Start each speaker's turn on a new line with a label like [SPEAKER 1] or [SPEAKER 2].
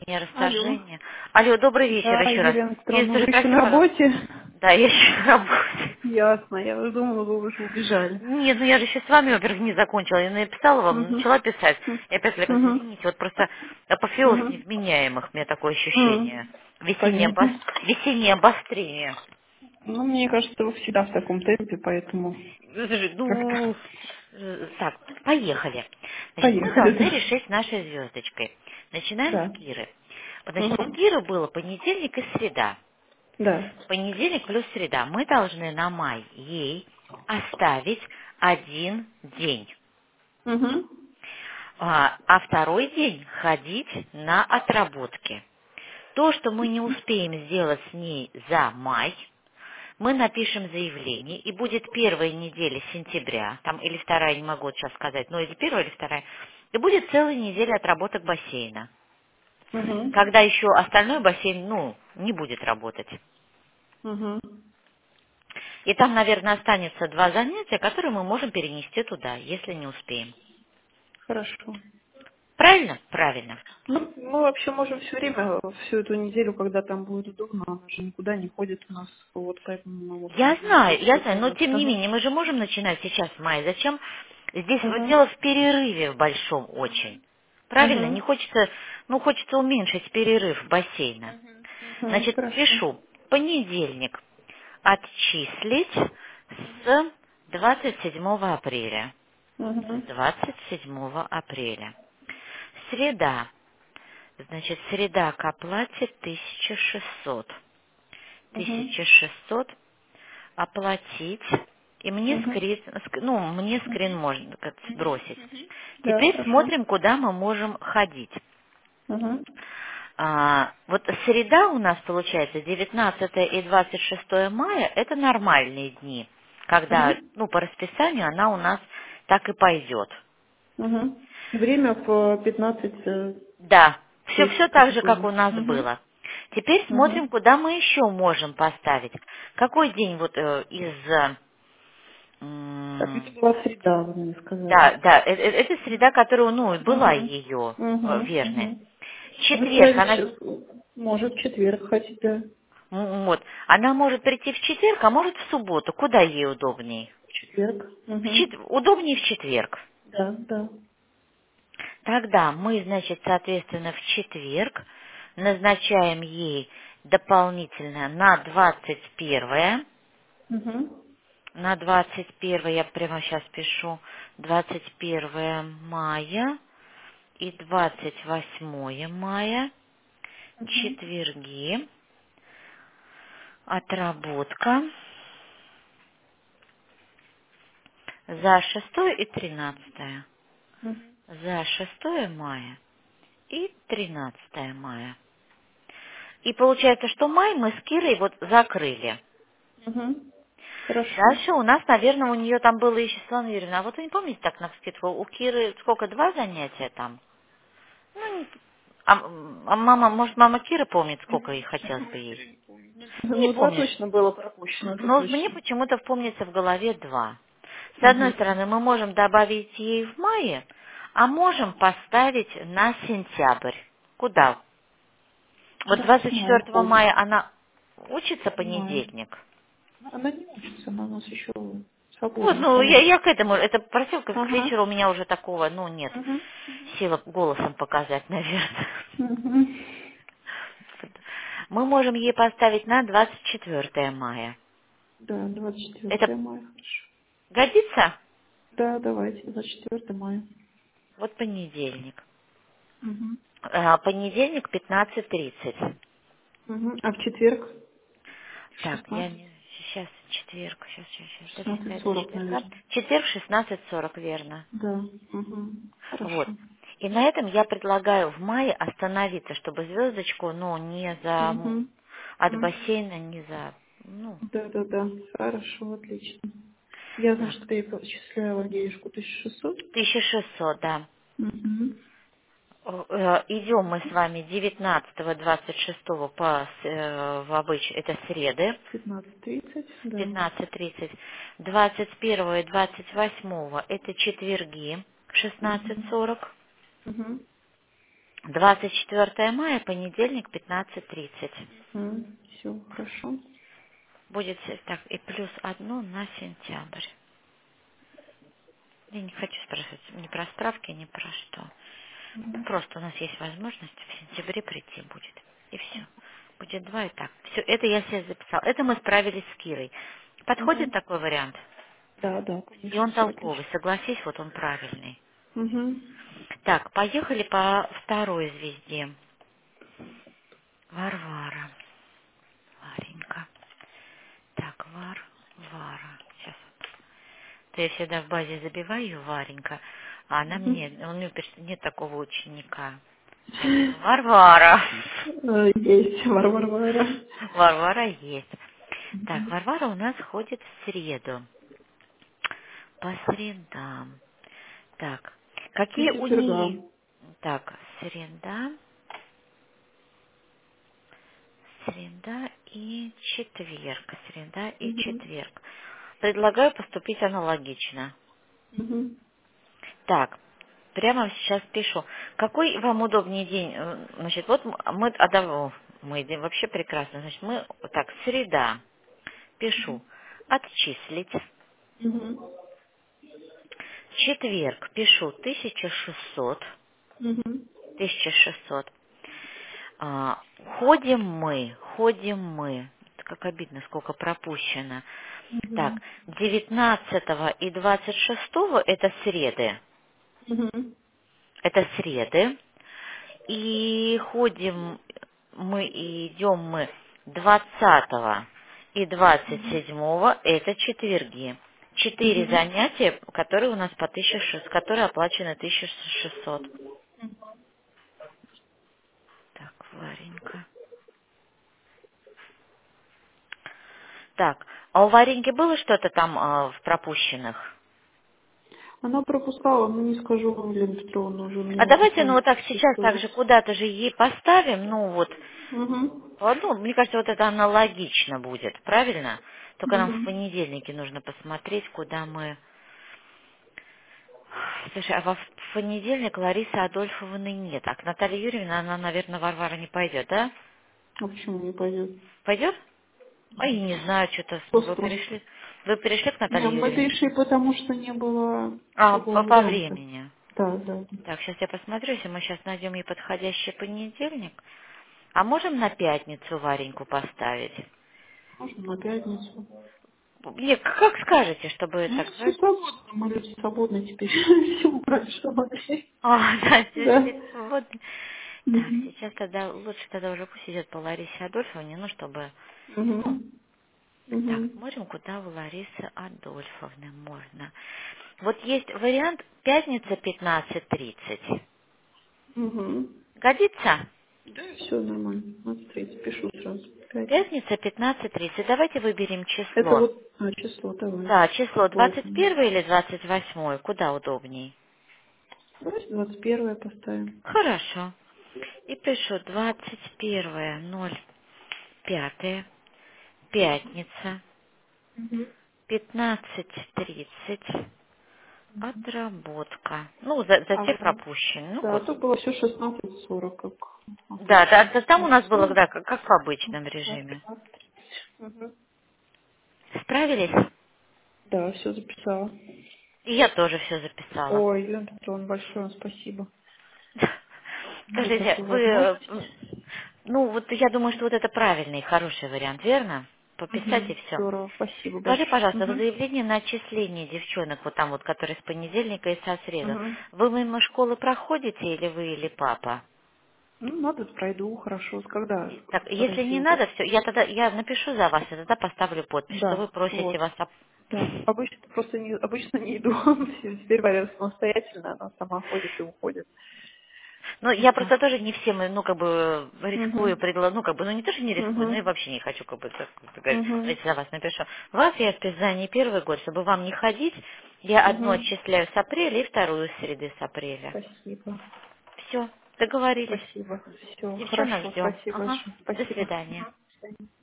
[SPEAKER 1] Алло.
[SPEAKER 2] расторжение. Алло, добрый вечер
[SPEAKER 1] Да,
[SPEAKER 2] еще раз.
[SPEAKER 1] Елена
[SPEAKER 2] Есть
[SPEAKER 1] Петровна, вы
[SPEAKER 2] уже
[SPEAKER 1] еще на
[SPEAKER 2] красиво?
[SPEAKER 1] работе?
[SPEAKER 2] Да, я еще работаю.
[SPEAKER 1] Ясно, я уже думала, вы уже убежали.
[SPEAKER 2] Нет, ну я же еще с вами, во-первых, не закончила. Я написала вам,
[SPEAKER 1] Угу.
[SPEAKER 2] начала писать. И опять говорю,
[SPEAKER 1] Угу.
[SPEAKER 2] извините, вот просто апофеоз
[SPEAKER 1] Угу.
[SPEAKER 2] невменяемых, у меня такое ощущение.
[SPEAKER 1] Понятно.
[SPEAKER 2] Весеннее обострение.
[SPEAKER 1] Ну, мне кажется, вы всегда в таком темпе, поэтому
[SPEAKER 2] Слушай,
[SPEAKER 1] как-то
[SPEAKER 2] ну, так, поехали. Значит, мы
[SPEAKER 1] поехали,
[SPEAKER 2] должны
[SPEAKER 1] да.
[SPEAKER 2] решить нашей звездочкой. Начинаем с
[SPEAKER 1] Да.
[SPEAKER 2] Киры. Вот, значит, у
[SPEAKER 1] Угу.
[SPEAKER 2] Киры было понедельник и среда.
[SPEAKER 1] Да.
[SPEAKER 2] Понедельник плюс среда. Мы должны на май ей оставить один день.
[SPEAKER 1] Угу.
[SPEAKER 2] А второй день ходить на отработки. То, что мы не успеем сделать с ней за май, мы напишем заявление, и будет первая неделя сентября, там или вторая, не могу вот сейчас сказать, но или первая, или вторая, и будет целая неделя отработок бассейна,
[SPEAKER 1] Угу.
[SPEAKER 2] когда еще остальной бассейн, не будет работать.
[SPEAKER 1] Угу.
[SPEAKER 2] И там, наверное, останется два занятия, которые мы можем перенести туда, если не успеем.
[SPEAKER 1] Хорошо.
[SPEAKER 2] Правильно? Правильно.
[SPEAKER 1] Ну, мы вообще можем все время, всю эту неделю, когда там будет удобно, она же никуда не ходит у нас, вот поэтому мы можем
[SPEAKER 2] Я
[SPEAKER 1] организовать
[SPEAKER 2] знаю, но
[SPEAKER 1] это.
[SPEAKER 2] тем не
[SPEAKER 1] Ага.
[SPEAKER 2] менее, мы же можем начинать сейчас в мае. Зачем? Здесь вот
[SPEAKER 1] Угу.
[SPEAKER 2] дело в перерыве в большом очень. Правильно? Не
[SPEAKER 1] Угу.
[SPEAKER 2] хочется, хочется уменьшить перерыв бассейна.
[SPEAKER 1] Угу.
[SPEAKER 2] Значит,
[SPEAKER 1] Хорошо.
[SPEAKER 2] пишу, понедельник отчислить с 27 апреля.
[SPEAKER 1] Угу.
[SPEAKER 2] С 27 апреля. Среда. Значит, среда к оплате 1600.
[SPEAKER 1] Угу.
[SPEAKER 2] 1600 оплатить. И мне
[SPEAKER 1] Угу.
[SPEAKER 2] мне скрин можно как сбросить.
[SPEAKER 1] Да,
[SPEAKER 2] Теперь
[SPEAKER 1] хорошо.
[SPEAKER 2] смотрим, куда мы можем ходить.
[SPEAKER 1] Угу.
[SPEAKER 2] Вот среда у нас получается 19 и 26 мая, это нормальные дни, когда,
[SPEAKER 1] Угу.
[SPEAKER 2] по расписанию она у нас так и пойдет.
[SPEAKER 1] Угу. Время в 15
[SPEAKER 2] Да, все
[SPEAKER 1] 10
[SPEAKER 2] так же, как
[SPEAKER 1] по-другому.
[SPEAKER 2] у нас
[SPEAKER 1] Угу.
[SPEAKER 2] было. Теперь
[SPEAKER 1] Угу.
[SPEAKER 2] смотрим, куда мы еще можем поставить. Какой день вот
[SPEAKER 1] Так, это
[SPEAKER 2] м,
[SPEAKER 1] была среда, вы мне сказали.
[SPEAKER 2] это среда, которая, была
[SPEAKER 1] Угу.
[SPEAKER 2] ее
[SPEAKER 1] Угу.
[SPEAKER 2] верная.
[SPEAKER 1] Угу. Вы
[SPEAKER 2] Четверг,
[SPEAKER 1] сказали,
[SPEAKER 2] она,
[SPEAKER 1] может, в четверг ходить, да.
[SPEAKER 2] вот, она может прийти в четверг, а может в субботу. Куда ей удобнее?
[SPEAKER 1] В четверг. Угу.
[SPEAKER 2] Удобнее в четверг.
[SPEAKER 1] Да, да.
[SPEAKER 2] Тогда мы, значит, соответственно, в четверг назначаем ей дополнительно на 21.
[SPEAKER 1] Угу.
[SPEAKER 2] На 21 я прямо сейчас пишу 21 мая и 28 мая,
[SPEAKER 1] Угу.
[SPEAKER 2] четверги, отработка за 6 и 13. За 6 мая и 13 мая. И получается, что май мы с Кирой вот закрыли.
[SPEAKER 1] Угу. Хорошо.
[SPEAKER 2] Дальше у нас, наверное, у нее там было еще, Светлана Юрьевна, а вот вы не помните так навскидку, у Киры сколько, два занятия там? Ну, мама, может, мама Кира помнит, сколько ей хотелось бы ей? Не
[SPEAKER 1] Ну, два
[SPEAKER 2] помнишь?
[SPEAKER 1] точно было пропущено, это
[SPEAKER 2] Но мне
[SPEAKER 1] точно.
[SPEAKER 2] почему-то помнится в голове два. С одной
[SPEAKER 1] Угу.
[SPEAKER 2] стороны, мы можем добавить ей в мае, а можем поставить на сентябрь. Куда? Вот
[SPEAKER 1] Да, в мае
[SPEAKER 2] 24
[SPEAKER 1] ходит.
[SPEAKER 2] мая она учится
[SPEAKER 1] В мае.
[SPEAKER 2] понедельник.
[SPEAKER 1] Она не учится, она у нас еще
[SPEAKER 2] Вот,
[SPEAKER 1] свободна сама.
[SPEAKER 2] я к этому, это просилка к
[SPEAKER 1] Ага.
[SPEAKER 2] вечеру у меня уже такого, нет,
[SPEAKER 1] Угу.
[SPEAKER 2] силы голосом показать, наверное.
[SPEAKER 1] Угу.
[SPEAKER 2] Мы можем ей поставить на 24 мая.
[SPEAKER 1] Да,
[SPEAKER 2] Это
[SPEAKER 1] 24 мая, хорошо.
[SPEAKER 2] годится?
[SPEAKER 1] Да, давайте, 24 мая.
[SPEAKER 2] Вот понедельник.
[SPEAKER 1] Угу.
[SPEAKER 2] Понедельник 15:30.
[SPEAKER 1] Угу. А в четверг
[SPEAKER 2] Так, я
[SPEAKER 1] 16?
[SPEAKER 2] сейчас четверг, сейчас, это какая-то
[SPEAKER 1] 16:40,
[SPEAKER 2] четверга.
[SPEAKER 1] наверное.
[SPEAKER 2] Четверг 16:40, верно.
[SPEAKER 1] Да. Угу.
[SPEAKER 2] Вот.
[SPEAKER 1] Хорошо.
[SPEAKER 2] И на этом я предлагаю в мае остановиться, чтобы звездочку, не за
[SPEAKER 1] Угу.
[SPEAKER 2] от
[SPEAKER 1] Угу.
[SPEAKER 2] бассейна, не за,
[SPEAKER 1] Да, да, да. Хорошо, отлично. Я,
[SPEAKER 2] так,
[SPEAKER 1] значит, перечисляю Вагеюшку 1600.
[SPEAKER 2] 1600, да.
[SPEAKER 1] Угу.
[SPEAKER 2] Идем мы с вами 19-26 это среды,
[SPEAKER 1] 15:30, да.
[SPEAKER 2] 15:30, 21 и 28 это четверги,
[SPEAKER 1] Угу.
[SPEAKER 2] 16:40.
[SPEAKER 1] Угу.
[SPEAKER 2] 24 мая, понедельник, 15:30.
[SPEAKER 1] Все, хорошо.
[SPEAKER 2] Будет так, и плюс одно на сентябрь. Я не хочу спрашивать ни про справки, ни про что. Просто у нас есть возможность в сентябре прийти будет. И все. Будет 2 и так. Все, это я себе записала. Это мы справились с Кирой. Подходит
[SPEAKER 1] Мгм.
[SPEAKER 2] такой вариант?
[SPEAKER 1] Да, да,
[SPEAKER 2] И
[SPEAKER 1] конечно,
[SPEAKER 2] он
[SPEAKER 1] все
[SPEAKER 2] толковый,
[SPEAKER 1] отлично.
[SPEAKER 2] согласись, вот он правильный.
[SPEAKER 1] Угу.
[SPEAKER 2] Так, поехали по второй звезде. Варвара. Варенька. Так, Вара. Сейчас. То я всегда в базе забиваю Варенька, а она
[SPEAKER 1] Угу.
[SPEAKER 2] мне, он мне пишет, нет такого ученика. Я думаю, Варвара.
[SPEAKER 1] Есть, Варвара.
[SPEAKER 2] Варвара есть. Так, Варвара у нас ходит в среду. По средам. Так,
[SPEAKER 1] И
[SPEAKER 2] какие у
[SPEAKER 1] четверга.
[SPEAKER 2] нее... Так, среда и четверг. Среда и
[SPEAKER 1] Угу.
[SPEAKER 2] четверг. Предлагаю поступить аналогично.
[SPEAKER 1] Угу.
[SPEAKER 2] Так, прямо сейчас пишу. Какой вам удобнее день? Значит, вот мы, мы вообще прекрасно. Значит, мы, так, среда. Пишу. Отчислить.
[SPEAKER 1] Угу.
[SPEAKER 2] Четверг. Пишу 1600.
[SPEAKER 1] Угу.
[SPEAKER 2] 1600. А, ходим мы. Как обидно, сколько пропущено. Так,
[SPEAKER 1] Угу.
[SPEAKER 2] 19 и 26 это среды.
[SPEAKER 1] Угу.
[SPEAKER 2] Это среды. И ходим мы и идем мы 20 и 27 это четверги. Четыре
[SPEAKER 1] Угу.
[SPEAKER 2] занятия, которые у нас по 1600, которые оплачены 1600. Так, Варенька. Так, а у Вареньки было что-то там в пропущенных?
[SPEAKER 1] Она пропускала, но не скажу вам, Елена Петровна, уже
[SPEAKER 2] А
[SPEAKER 1] мне
[SPEAKER 2] давайте, ну
[SPEAKER 1] потом
[SPEAKER 2] вот так сейчас
[SPEAKER 1] историю.
[SPEAKER 2] также куда-то же ей поставим, ну вот,
[SPEAKER 1] Угу.
[SPEAKER 2] ну, мне кажется, вот это аналогично будет, правильно? Только нам в
[SPEAKER 1] Угу.
[SPEAKER 2] понедельнике нужно посмотреть, куда мы... Слушай, а во понедельник Ларисы Адольфовны нет. А к Наталье Юрьевне она, наверное, Варвара не пойдет, да?
[SPEAKER 1] А почему не пойдет?
[SPEAKER 2] Пойдет? Ой, не знаю, что-то
[SPEAKER 1] Кто
[SPEAKER 2] вы
[SPEAKER 1] спросит?
[SPEAKER 2] перешли. Вы перешли к
[SPEAKER 1] Не,
[SPEAKER 2] Наталье
[SPEAKER 1] мы
[SPEAKER 2] Юрьевне?
[SPEAKER 1] перешли, потому что не было
[SPEAKER 2] А,
[SPEAKER 1] другого
[SPEAKER 2] по
[SPEAKER 1] варианта.
[SPEAKER 2] времени.
[SPEAKER 1] Да, да.
[SPEAKER 2] Так, сейчас я посмотрю, если мы сейчас найдем ей подходящий понедельник. А можем на пятницу Вареньку поставить?
[SPEAKER 1] Можно на пятницу.
[SPEAKER 2] Нет, как скажете, чтобы
[SPEAKER 1] Ну,
[SPEAKER 2] так,
[SPEAKER 1] все
[SPEAKER 2] да?
[SPEAKER 1] свободно, мы люди свободны теперь. Все убрать, что могли.
[SPEAKER 2] А, да,
[SPEAKER 1] Да.
[SPEAKER 2] здесь вот. Так,
[SPEAKER 1] Угу.
[SPEAKER 2] сейчас тогда лучше тогда уже пусть идет по Ларисе Адольфовне, ну, чтобы...
[SPEAKER 1] Угу.
[SPEAKER 2] Так,
[SPEAKER 1] Угу.
[SPEAKER 2] смотрим, куда у Ларисы Адольфовны можно. Вот есть вариант пятница 15:30.
[SPEAKER 1] Угу.
[SPEAKER 2] Годится?
[SPEAKER 1] Да, все нормально. Смотрите, пишу сразу. Пятница.
[SPEAKER 2] Пятница 15:30. Давайте выберем
[SPEAKER 1] Это
[SPEAKER 2] число.
[SPEAKER 1] вот число, давай.
[SPEAKER 2] Да, число
[SPEAKER 1] Какое-то.
[SPEAKER 2] 21 или 28, куда удобней?
[SPEAKER 1] Давайте 21 поставим.
[SPEAKER 2] Хорошо. И пишу 21.05, пятница,
[SPEAKER 1] Угу.
[SPEAKER 2] 15:30, отработка. Ну, за
[SPEAKER 1] А,
[SPEAKER 2] те пропущенные. Ну,
[SPEAKER 1] да,
[SPEAKER 2] вот.
[SPEAKER 1] то было все 16:40, как
[SPEAKER 2] Да, да,
[SPEAKER 1] обычно.
[SPEAKER 2] да, там у нас было,
[SPEAKER 1] 16:40.
[SPEAKER 2] да, как в обычном режиме.
[SPEAKER 1] Угу.
[SPEAKER 2] Справились?
[SPEAKER 1] Да, все записала.
[SPEAKER 2] И я тоже все записала.
[SPEAKER 1] Ой, Елена Петровна, большое вам спасибо за
[SPEAKER 2] Скажите,
[SPEAKER 1] такую
[SPEAKER 2] вы,
[SPEAKER 1] возможность.
[SPEAKER 2] ну, вот я думаю, что вот это правильный, хороший вариант, верно? Пописать и
[SPEAKER 1] Угу.
[SPEAKER 2] все.
[SPEAKER 1] Здорово, спасибо
[SPEAKER 2] Скажи,
[SPEAKER 1] большое.
[SPEAKER 2] пожалуйста, в
[SPEAKER 1] Угу.
[SPEAKER 2] заявлении на отчисление девчонок, вот там вот, которые с понедельника и со среду,
[SPEAKER 1] Угу.
[SPEAKER 2] вы мимо школы проходите или вы, или папа?
[SPEAKER 1] Ну, надо, пройду, хорошо. Когда
[SPEAKER 2] Так, если не
[SPEAKER 1] ориентируйтесь?
[SPEAKER 2] надо, все, я напишу за вас, и тогда поставлю подпись, что вы
[SPEAKER 1] Да,
[SPEAKER 2] просите
[SPEAKER 1] вот.
[SPEAKER 2] вас
[SPEAKER 1] Да. Обычно не иду. Теперь Варя самостоятельно, она сама ходит и уходит.
[SPEAKER 2] Ну,
[SPEAKER 1] Вот
[SPEAKER 2] я
[SPEAKER 1] так.
[SPEAKER 2] просто тоже не всем, ну, как бы, рискую,
[SPEAKER 1] Угу.
[SPEAKER 2] ну, как бы, ну, не то, что не рискую, но и
[SPEAKER 1] Угу.
[SPEAKER 2] вообще не хочу, как бы, так говорить,
[SPEAKER 1] Угу.
[SPEAKER 2] давайте за вас напишу. Вас я списала не первый год, чтобы вам не ходить, я одну
[SPEAKER 1] Угу.
[SPEAKER 2] отчисляю с апреля и вторую с среды с апреля.
[SPEAKER 1] Спасибо.
[SPEAKER 2] Все, договорились.
[SPEAKER 1] Спасибо. Все,
[SPEAKER 2] Девчонок
[SPEAKER 1] хорошо.
[SPEAKER 2] ждем.
[SPEAKER 1] Спасибо
[SPEAKER 2] Ага,
[SPEAKER 1] большое.
[SPEAKER 2] до
[SPEAKER 1] Спасибо.
[SPEAKER 2] свидания.
[SPEAKER 1] Мгм.